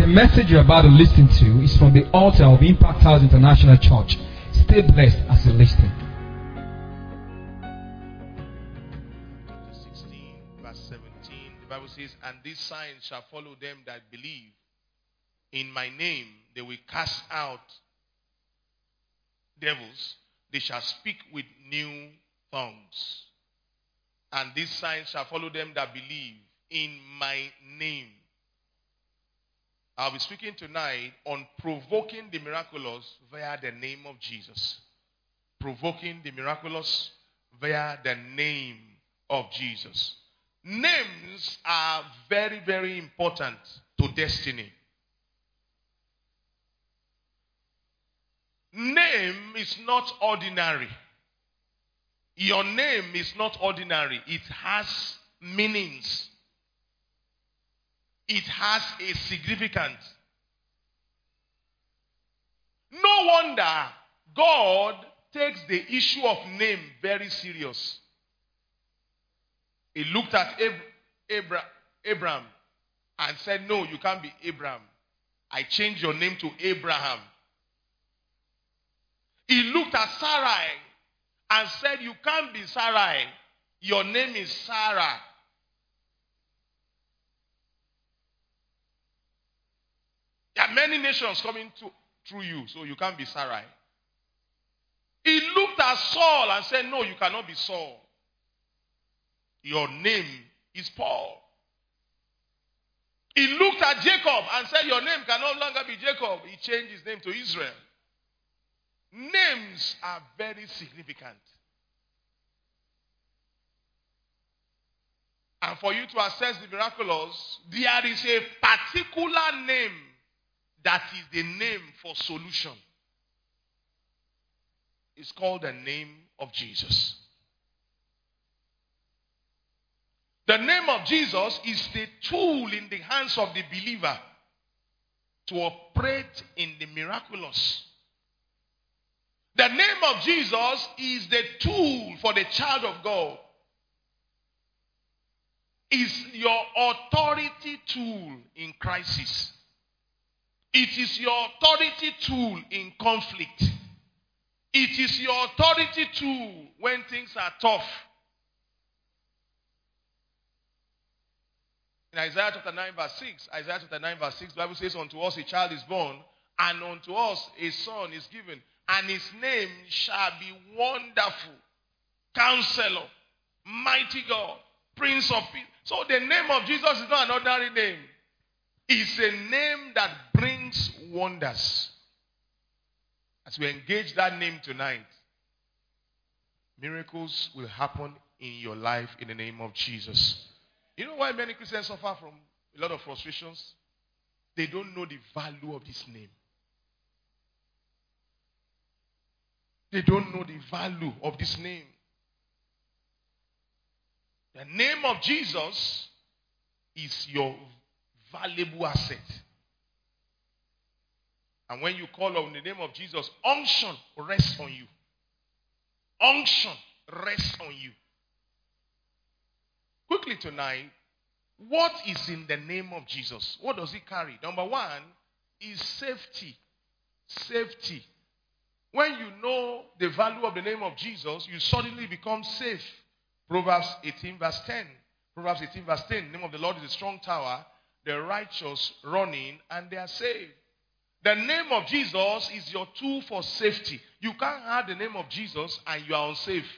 The message you're about to listen to is from the altar of Impact House International Church. Stay blessed as you listen. Chapter 16, verse 17, the Bible says, "And these signs shall follow them that believe. In my name they will cast out devils. They shall speak with new tongues. And these signs shall follow them that believe in my name." I'll be speaking tonight on provoking the miraculous via the name of Jesus. Provoking the miraculous via the name of Jesus. Names are very, very important to destiny. Name is not ordinary. Your name is not ordinary. It has meanings. It has a significance. No wonder God takes the issue of name very serious. He looked at Abraham and said, "No, you can't be Abraham. I changed your name to Abraham." He looked at Sarai and said, "You can't be Sarai. Your name is Sarah." There are many nations coming through you, so you can't be Sarai. He looked at Saul and said, "No, you cannot be Saul. Your name is Paul." He looked at Jacob and said, "Your name can no longer be Jacob." He changed his name to Israel. Names are very significant. And for you to assess the miraculous, there is a particular name that is the name for solution. It's called the name of Jesus. The name of Jesus is the tool in the hands of the believer to operate in the miraculous. The name of Jesus is the tool for the child of God. It's your authority tool in crisis. It is your authority tool in conflict. It is your authority tool when things are tough. In Isaiah chapter 9 verse 6, the Bible says, "Unto us a child is born, and unto us a son is given, and his name shall be Wonderful, Counselor, Mighty God, Prince of Peace." So the name of Jesus is not an ordinary name. It's a name that brings wonders. As we engage that name tonight, miracles will happen in your life in the name of Jesus. You know why many Christians suffer from a lot of frustrations? They don't know the value of this name. They don't know the value of this name. The name of Jesus is your valuable asset. And when you call on the name of Jesus, unction rests on you. Unction rests on you. Quickly tonight, what is in the name of Jesus? What does it carry? Number one is safety. Safety. When you know the value of the name of Jesus, you suddenly become safe. Proverbs 18 verse 10. Proverbs 18 verse 10. The name of the Lord is a strong tower. The righteous run in and they are saved. The name of Jesus is your tool for safety. You can't have the name of Jesus and you are unsafe.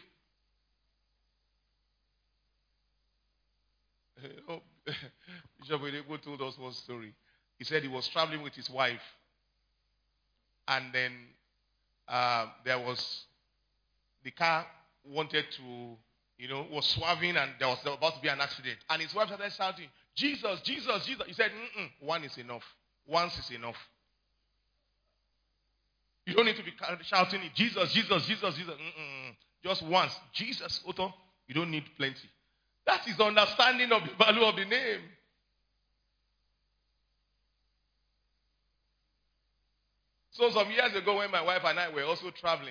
Bishop Wedego told us one story. He said he was traveling with his wife. And then there was, the car wanted to, was swerving and there was about to be an accident. And his wife started shouting, "Jesus, Jesus, Jesus." He said, "One is enough. Once is enough. You don't need to be shouting it, Jesus, Jesus, Jesus, Jesus. Just once. Jesus, Otto, you don't need plenty." That is understanding of the value of the name. So some years ago when my wife and I were also traveling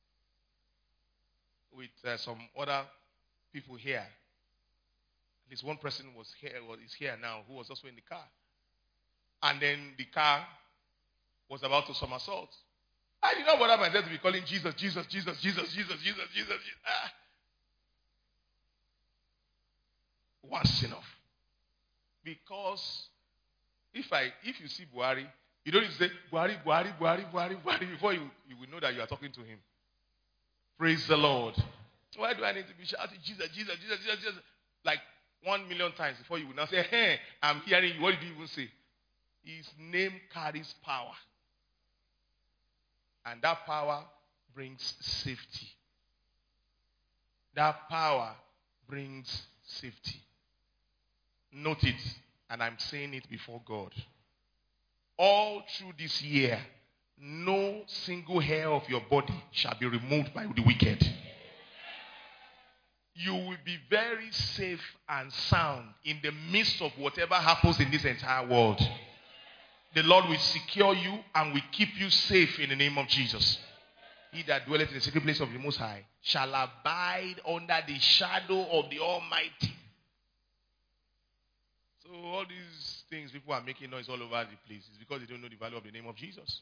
with some other people here, at least one person is here now who was also in the car. And then the car was about to somersault. I did not bother myself to be calling Jesus, Jesus, Jesus, Jesus, Jesus, Jesus, Jesus. Once enough. Because if you see Buhari, you don't need to say Buhari, Buhari, Buhari, Buhari, Buhari before you will know that you are talking to him. Praise the Lord. Why do I need to be shouting Jesus, Jesus, Jesus, Jesus, Jesus? Like 1,000,000 times before you will now say, hey, I'm hearing you. What did you even say? His name carries power. And that power brings safety. That power brings safety. Note it, and I'm saying it before God. All through this year, no single hair of your body shall be removed by the wicked. You will be very safe and sound in the midst of whatever happens in this entire world. The Lord will secure you and will keep you safe in the name of Jesus. He that dwelleth in the secret place of the Most High shall abide under the shadow of the Almighty. So all these things, people are making noise all over the place. It's because they don't know the value of the name of Jesus.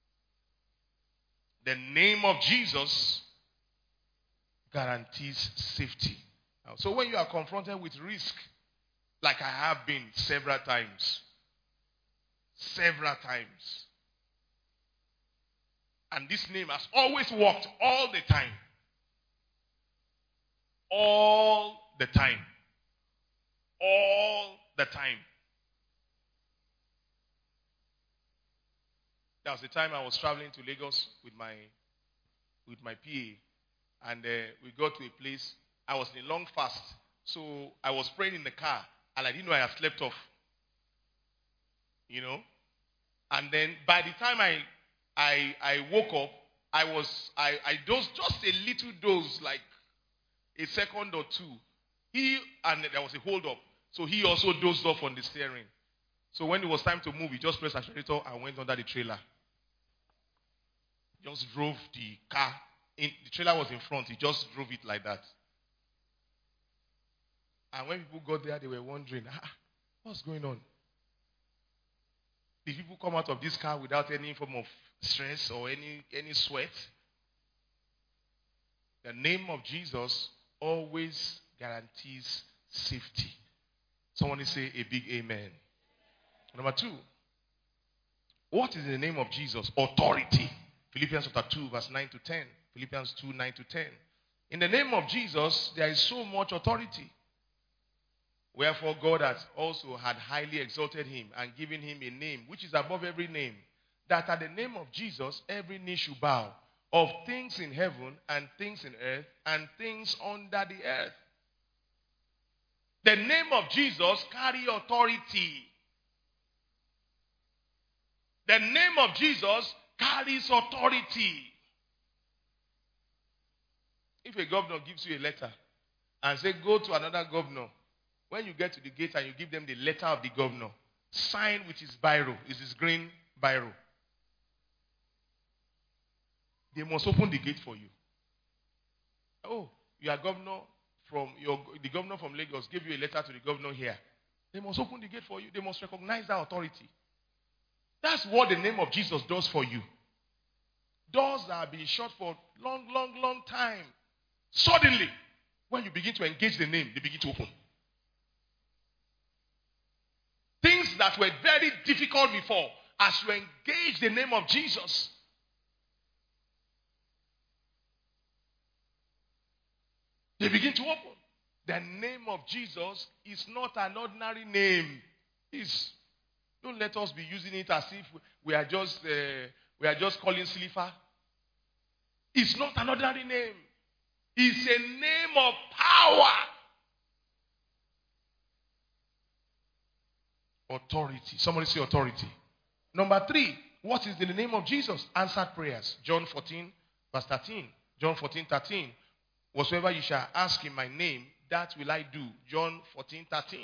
The name of Jesus guarantees safety. So when you are confronted with risk, like I have been several times, and this name has always worked all the time. All the time. All the time. There was a time I was traveling to Lagos with my PA, and we got to a place. I was in a long fast, so I was praying in the car, and I didn't know I had slept off. You know, and then by the time I woke up, I dozed just a little doze, like a second or two. And there was a hold up, so he also dozed off on the steering. So when it was time to move, he just pressed accelerator and went under the trailer. Just drove the car. The trailer was in front. He just drove it like that. And when people got there, they were wondering, what's going on? Did people come out of this car without any form of stress or any sweat? The name of Jesus always guarantees safety. Someone say a big amen. Number 2, what is in the name of Jesus? Authority. Philippians chapter 2, verse 9 to 10. Philippians 2, 9 to 10. In the name of Jesus, there is so much authority. Wherefore God has also had highly exalted him and given him a name which is above every name, that at the name of Jesus every knee should bow, of things in heaven and things in earth and things under the earth. The name of Jesus carries authority. The name of Jesus carries authority. If a governor gives you a letter and says, go to another governor, when you get to the gate and you give them the letter of the governor, sign with his biro, is his green biro. They must open the gate for you. Oh, you are governor from the governor from Lagos gave you a letter to the governor here. They must open the gate for you. They must recognize that authority. That's what the name of Jesus does for you. Doors that have been shut for long, long, long time. Suddenly, when you begin to engage the name, they begin to open. Things that were very difficult before, as you engage the name of Jesus, they begin to open. The name of Jesus is not an ordinary name. Don't let us be using it as if we are just calling Silifa. It's not an ordinary name. It's a name of power. Authority. Somebody say authority. Number 3, what is in the name of Jesus? Answered prayers. John 14, verse 13. John 14, 13. Whatsoever you shall ask in my name, that will I do. John 14, 13.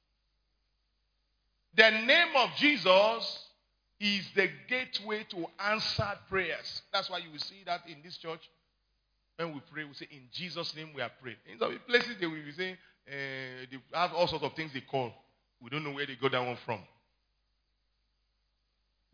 The name of Jesus is the gateway to answered prayers. That's why you will see that in this church. When we pray, we say, in Jesus' name we are praying. In some places they will be saying, they have all sorts of things they call. We don't know where they got that one from.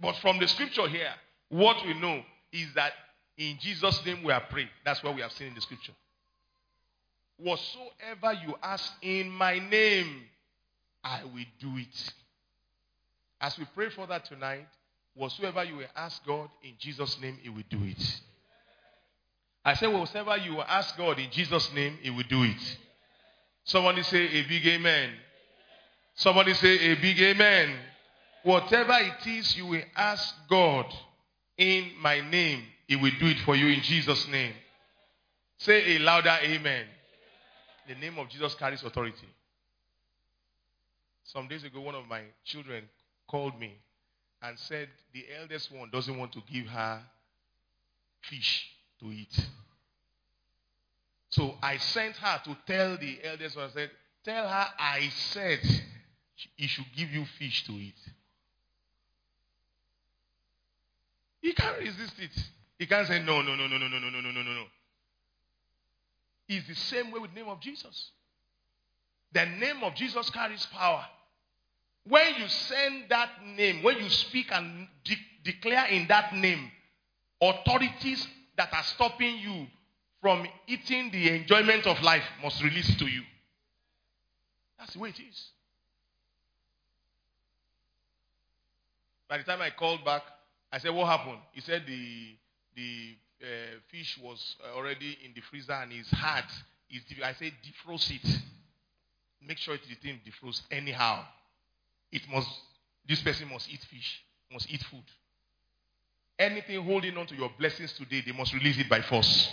But from the scripture here, what we know is that in Jesus' name we are praying. That's what we have seen in the scripture. Whatsoever you ask in my name, I will do it. As we pray for that tonight, whatsoever you will ask God in Jesus' name, He will do it. I say whatsoever you will ask God in Jesus' name, He will do it. Somebody say a big amen. Somebody say a big amen. Whatever it is you will ask God in my name, He will do it for you in Jesus' name. Say a louder amen. The name of Jesus carries authority. Some days ago, one of my children called me and said the eldest one doesn't want to give her fish to eat. So I sent her to tell the eldest one, I said, tell her I said he should give you fish to eat. He can't resist it. He can't say no. It's the same way with the name of Jesus. The name of Jesus carries power. When you send that name, when you speak and declare in that name, authorities that are stopping you from eating the enjoyment of life must release it to you. That's the way it is. By the time I called back, I said, what happened? He said the fish was already in the freezer and it's hard. I said, defrost it. Make sure it didn't defrost anyhow. This person must eat fish, must eat food. Anything holding on to your blessings today, they must release it by force.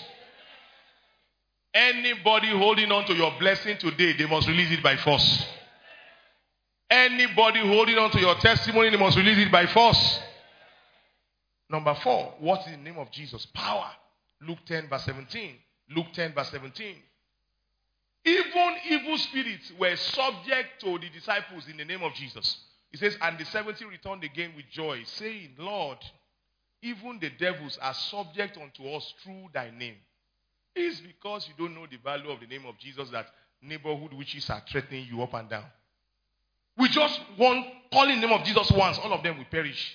Anybody holding on to your blessing today, they must release it by force. Anybody holding on to your testimony, they must release it by force. Number 4, what is the name of Jesus? Power. Luke 10 verse 17. Luke 10 verse 17. Even evil spirits were subject to the disciples in the name of Jesus. It says, and the 70 returned again with joy, saying, Lord, even the devils are subject unto us through thy name. It's because you don't know the value of the name of Jesus that neighborhood witches are threatening you up and down. We just want calling the name of Jesus once, all of them will perish.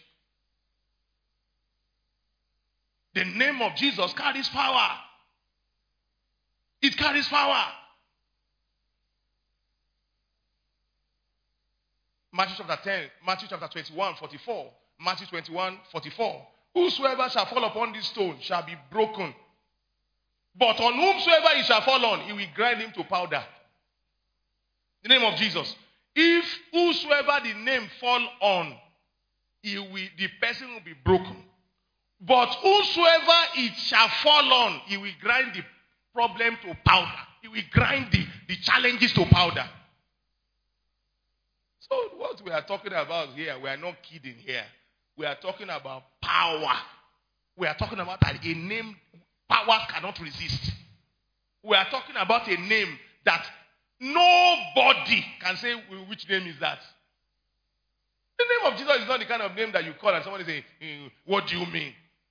The name of Jesus carries power. It carries power. Matthew chapter 21, 44. Matthew 21, 44. Whosoever shall fall upon this stone shall be broken. But on whomsoever he shall fall on, he will grind him to powder. The name of Jesus. If whosoever the name fall on, the person will be broken. But whosoever it shall fall on, he will grind the problem to powder. He will grind the challenges to powder. So what we are talking about here, we are not kidding here. We are talking about power. We are talking about a name powers cannot resist. We are talking about a name that nobody can say, which name is that? The name of Jesus is not the kind of name that you call and somebody say, what do you mean?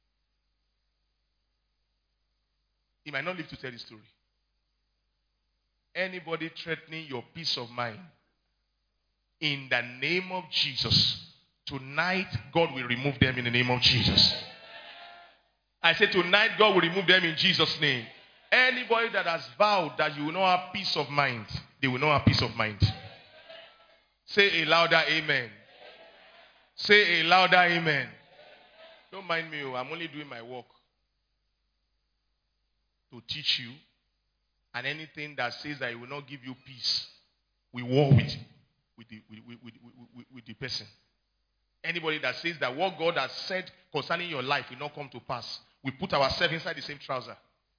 He might not live to tell the story. Anybody threatening your peace of mind, in the name of Jesus, tonight God will remove them in the name of Jesus. I say tonight God will remove them in Jesus' name. Anybody that has vowed that you will not have peace of mind, they will not have peace of mind. Say a louder amen. Say a louder amen. Don't mind me, I'm only doing my work to teach you. And anything that says that it will not give you peace, we war with the person. Anybody that says that what God has said concerning your life will not come to pass, we put ourselves inside the same trouser.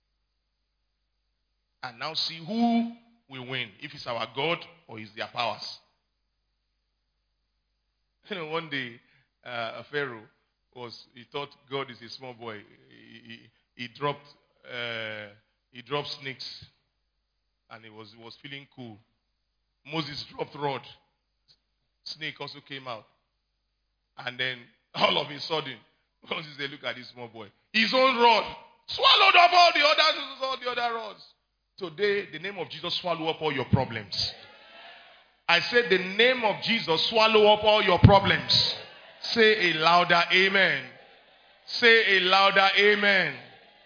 And now see who will win, if it's our God or it's their powers. You know, one day, a Pharaoh he thought God is a small boy. He dropped snakes, and he was feeling cool. Moses dropped rod. Snake also came out. And then, all of a sudden, Moses said, look at this small boy. His own rod swallowed up all the other rods. Today, the name of Jesus swallow up all your problems. I said the name of Jesus swallow up all your problems. Say a louder amen. Say a louder amen.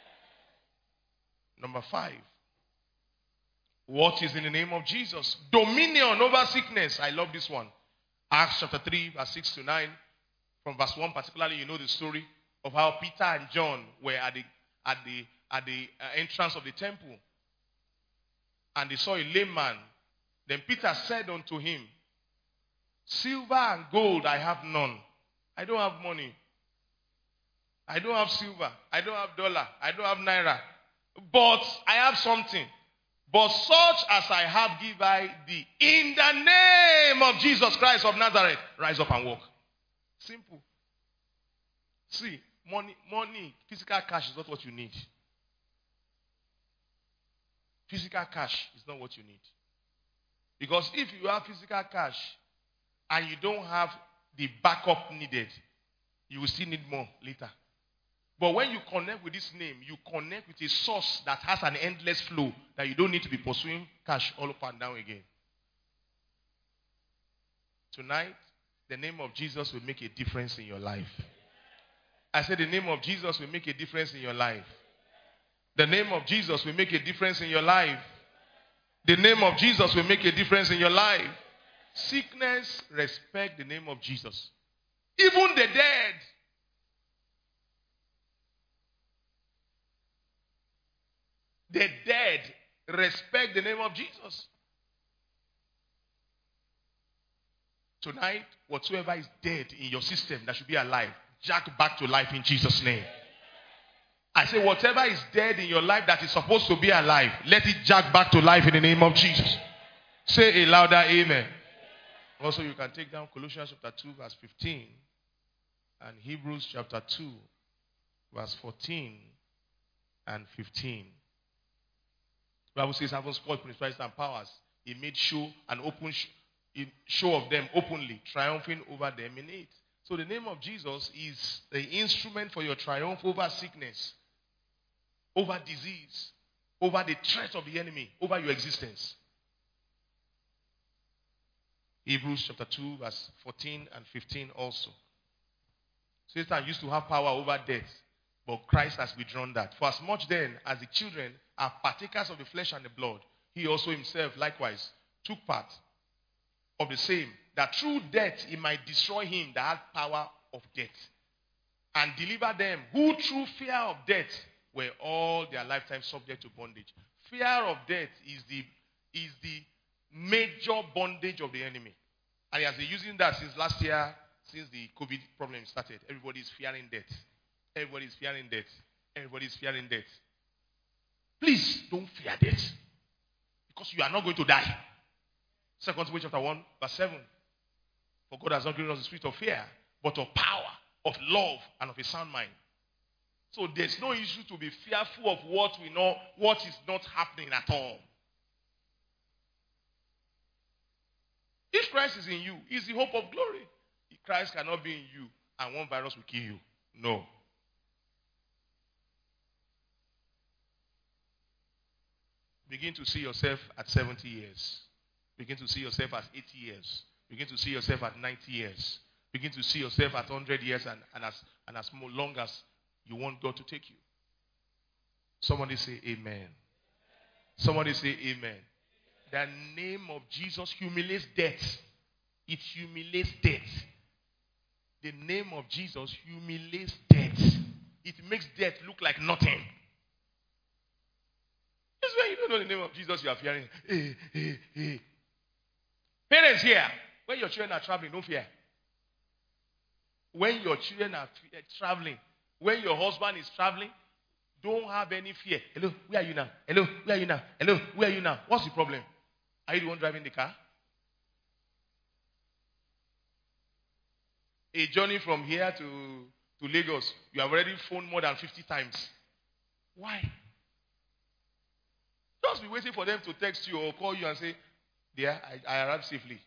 Number 5. What is in the name of Jesus? Dominion over sickness. I love this one. Acts chapter 3, verse 6 to 9. From verse 1 particularly, you know the story of how Peter and John were at the entrance of the temple. And they saw a lame man. Then Peter said unto him, silver and gold I have none. I don't have money. I don't have silver. I don't have dollar. I don't have naira. But I have something. But such as I have give I thee. In the name of Jesus Christ of Nazareth, rise up and walk. Simple. See, money, physical cash is not what you need. Physical cash is not what you need. Because if you have physical cash and you don't have the backup needed, you will still need more later. But when you connect with this name, you connect with a source that has an endless flow that you don't need to be pursuing cash all up and down again. Tonight, the name of Jesus will make a difference in your life. I said the name of Jesus will make a difference in your life. The name of Jesus will make a difference in your life. The name of Jesus will make a difference in your life. Sickness, respect the name of Jesus. Even the dead. The dead respect the name of Jesus. Tonight, whatsoever is dead in your system that should be alive, jack back to life in Jesus' name. I say whatever is dead in your life that is supposed to be alive, let it jack back to life in the name of Jesus. Say a louder amen. Also, you can take down Colossians chapter 2 verse 15 and Hebrews chapter 2 verse 14 and 15. The Bible says, having spoiled principalities and powers, he made show and open show of them openly, triumphing over them in it. So the name of Jesus is the instrument for your triumph over sickness, over disease, over the threat of the enemy, over your existence. Hebrews chapter 2 verse 14 and 15 also. Satan used to have power over death, but Christ has withdrawn that. For as much then as the children are partakers of the flesh and the blood, he also himself likewise took part of the same, that through death he might destroy him that had power of death, and deliver them who through fear of death were all their lifetime subject to bondage. Fear of death is the major bondage of the enemy. And he has been using that since last year, since the COVID problem started. Everybody is fearing death. Everybody is fearing death. Everybody is fearing death. Please don't fear death, because you are not going to die. 2 Timothy chapter 1 verse 7. For God has not given us the spirit of fear, but of power, of love, and of a sound mind. So there's no issue to be fearful of what we know, what is not happening at all. If Christ is in you, he's the hope of glory. If Christ cannot be in you and one virus will kill you. No. Begin to see yourself at 70 years. Begin to see yourself at 80 years. Begin to see yourself at 90 years. Begin to see yourself at 100 years and as long as you want God to take you. Somebody say amen. Somebody say amen. The name of Jesus humiliates death. It humiliates death. The name of Jesus humiliates death. It makes death look like nothing. That's why you don't know the name of Jesus, you are fearing. Hey. Parents here, when your children are traveling, don't fear. When your children are traveling, when your husband is traveling, don't have any fear. Hello, where are you now? Hello, where are you now? Hello, where are you now? What's the problem? Are you the one driving the car? A journey from here to Lagos, you have already phoned more than 50 times. Why? Just be waiting for them to text you or call you and say, dear, I arrived safely.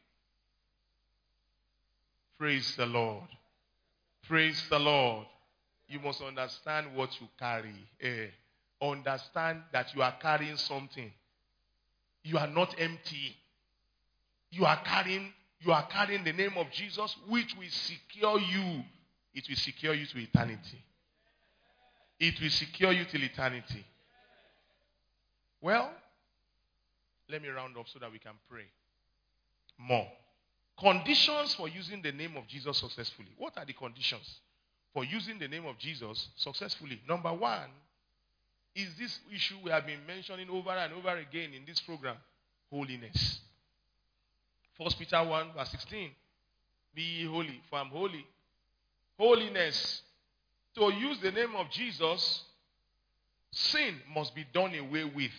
Praise the Lord. Praise the Lord. You must understand what you carry. Understand that you are carrying something. You are not empty. You are carrying You are carrying the name of Jesus, which will secure you. It will secure you to eternity. It will secure you till eternity. Well, let me round up so that we can pray more. Conditions for using the name of Jesus successfully. What are the conditions for using the name of Jesus successfully? Number one is this issue we have been mentioning over and over again in this program: holiness. 1 Peter 1 verse 16. Be ye holy, for I am holy. Holiness. To use the name of Jesus, sin must be done away with.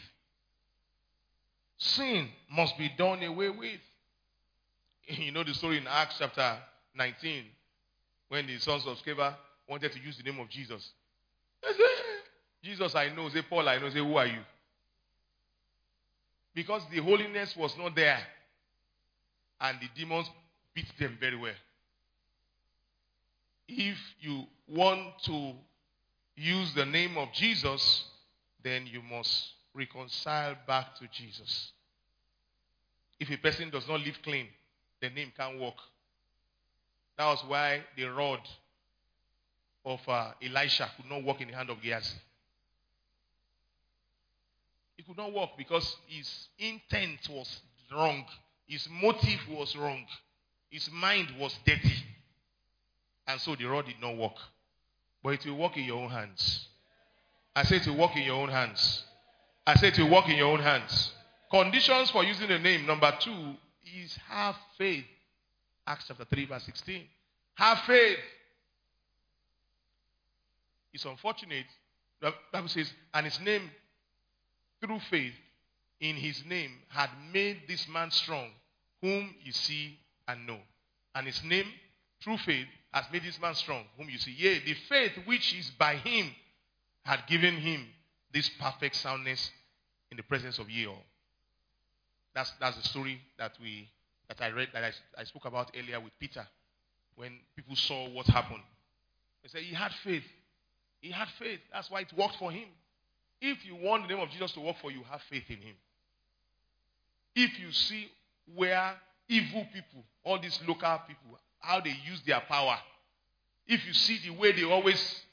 Sin must be done away with. You know the story in Acts chapter 19, when the sons of Sceva wanted to use the name of Jesus. They say, Jesus I know. Say, Paul I know. Say, who are you? Because the holiness was not there. And the demons beat them very well. If you want to use the name of Jesus, then you must reconcile back to Jesus. If a person does not live clean, the name can't work. That was why the rod of Elisha could not work in the hand of Gehazi. It could not work because his intent was wrong. His motive was wrong. His mind was dirty. And so the rod did not work. But it will work in your own hands. I say it will work in your own hands. I say it will work in your own hands. Conditions for using the name. Number 2 is have faith. Acts chapter 3 verse 16. Have faith. It's unfortunate. The Bible says, and his name, through faith in his name, had made this man strong, whom you see and know. And his name, through faith, has made this man strong, whom you see. Yea, the faith which is by him had given him this perfect soundness in the presence of ye all. That's the story that I read, that I spoke about earlier with Peter, when people saw what happened. They said he had faith. He had faith. That's why it worked for him. If you want the name of Jesus to work for you, have faith in him. If you see where evil people, all these local people, how they use their power, if you see the way they always...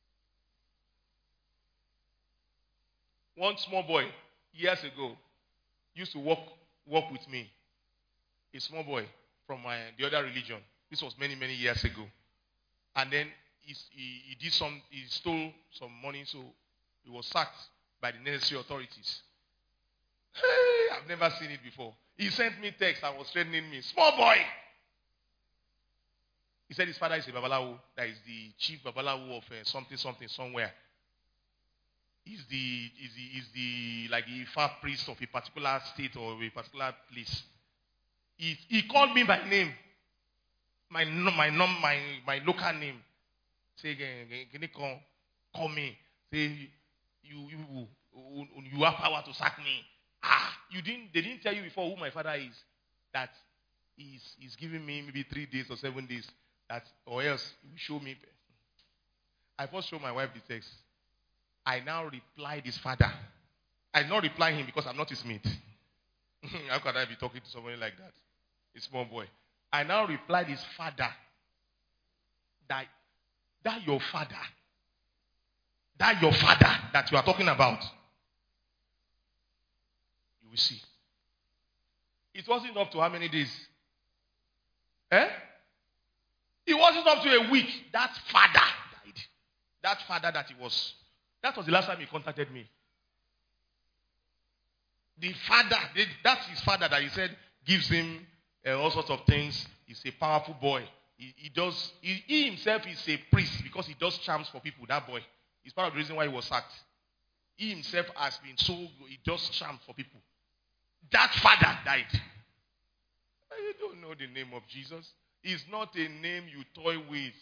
One small boy, years ago, used to walk with me. A small boy from the other religion. This was many, many years ago. And then he stole some money, so he was sacked by the necessary authorities. Hey, I've never seen it before. He sent me text and was threatening me. Small boy! He said his father is a Babalawo, that is the chief Babalawo of something somewhere. He's the like the Ifa priest of a particular state or a particular place. He called me by name, my local name. Say, can you call me? Say, you have power to sack me. They didn't tell you before who my father is. That he's giving me maybe 3 days or 7 days. That, or else you show me. I first show my wife the text. I now replied his father. I did not reply him because I'm not his mate. How could I be talking to somebody like that? A small boy. I now replied his father. That your father that you are talking about, you will see. It wasn't up to how many days? It wasn't up to a week. That father died. That father that was the last time he contacted me. The father, that's his father that he said gives him all sorts of things. He's a powerful boy. He himself is a priest because he does charms for people, that boy. It's part of the reason why he was sacked. He himself has been so good. He does charms for people. That father died. You don't know the name of Jesus. It's not a name you toy with.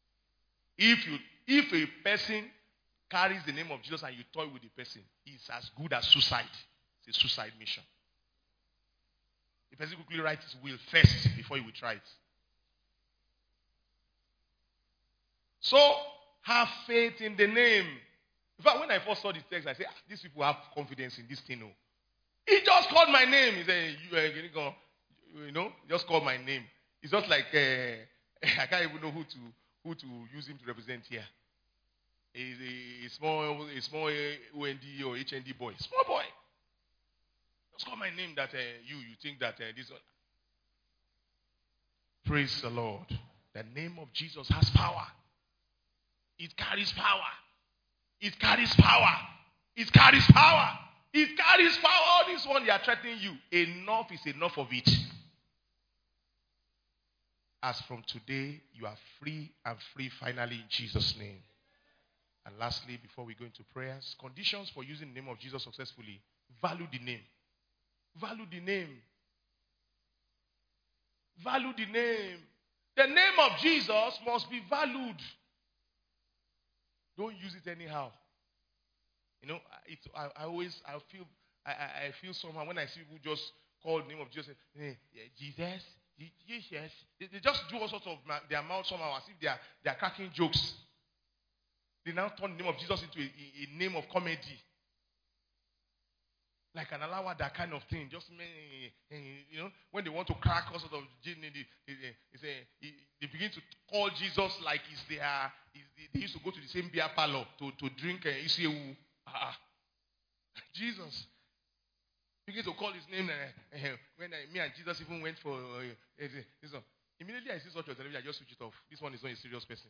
If a person carries the name of Jesus and you toy with the person, it's as good as suicide. It's a suicide mission. The person quickly writes his will first before he will try it. So, have faith in the name. In fact, when I first saw the text, I said, these people have confidence in this thing. No. He just called my name. He said, just call my name. It's just like I can't even know who to use him to represent here. He's a small OND or HND boy. Small boy. Just call my name that you think that this one. Praise the Lord. The name of Jesus has power. It carries power. It carries power. It carries power. It carries power. All this one they are threatening you. Enough is enough of it. As from today, you are free and free finally in Jesus' name. And lastly, before we go into prayers, conditions for using the name of Jesus successfully. Value the name. Value the name. Value the name. The name of Jesus must be valued. Don't use it anyhow. I feel somehow when I see people just call the name of Jesus, Jesus. They just do all sorts of their mouth somehow as if they are cracking jokes. They now turn the name of Jesus into a name of comedy. Like an alawa, that kind of thing. Just, when they want to crack all sorts of they begin to call Jesus like they used to go to the same beer parlor to drink Isiewu. Jesus. Begin to call his name when me and Jesus even went for this one. Immediately I see such a television, I just switch it off. This one is not a serious person.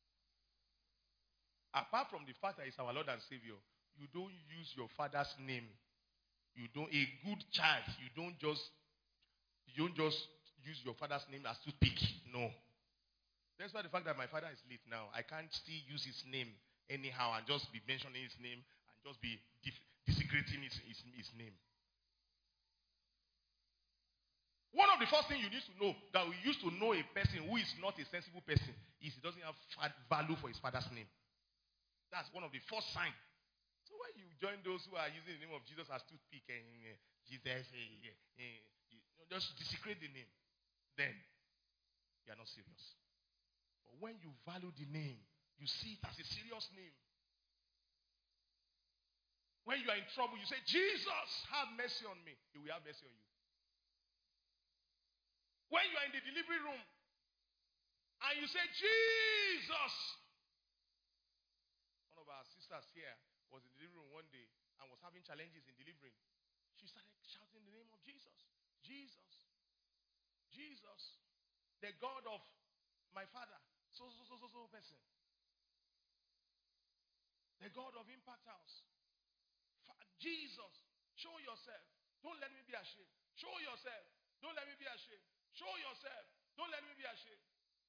Apart from the fact that he's our Lord and Savior, you don't use your father's name. A good child, you don't just use your father's name as toothpick. No. That's why the fact that my father is late now, I can't still use his name anyhow and just be mentioning his name and just be desecrating his name. One of the first things you need to know, that we used to know a person who is not a sensible person, is he doesn't have value for his father's name. That's one of the first signs. So when you join those who are using the name of Jesus as toothpick and Jesus, just desecrate the name, then you are not serious. But when you value the name, you see it as a serious name. When you are in trouble, you say, Jesus, have mercy on me. He will have mercy on you. When you are in the delivery room and you say, Jesus. One of our sisters here was in the delivery room one day and was having challenges in delivering. She started shouting the name of Jesus. Jesus. Jesus. The God of my father. So person. The God of Impact House. Jesus. Show yourself. Don't let me be ashamed. Show yourself. Don't let me be ashamed. Show yourself. Don't let me be ashamed.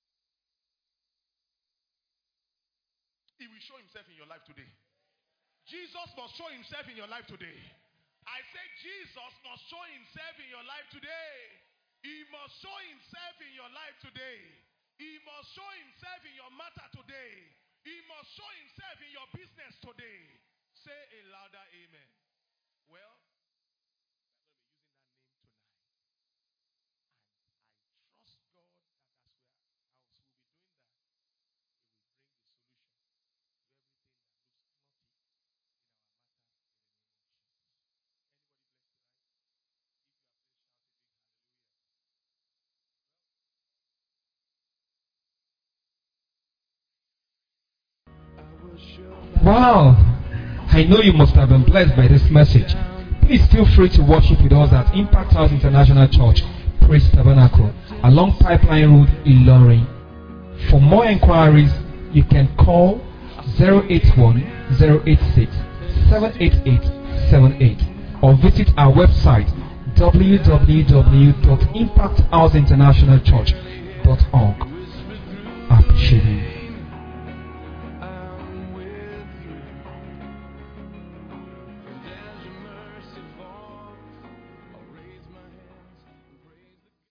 He will show himself in your life today. Jesus must show himself in your life today. I say Jesus must show himself in your life today. He must show himself in your life today. He must show himself in your matter today. He must show himself in your business today. Say a louder amen. Well, Wow! I know you must have been blessed by this message. Please feel free to worship with us at Impact House International Church, Praise Tabernacle, along Pipeline Road, Ilorin. For more inquiries, you can call 081-086-78878 or visit our website www.impacthouseinternationalchurch.org. I appreciate you.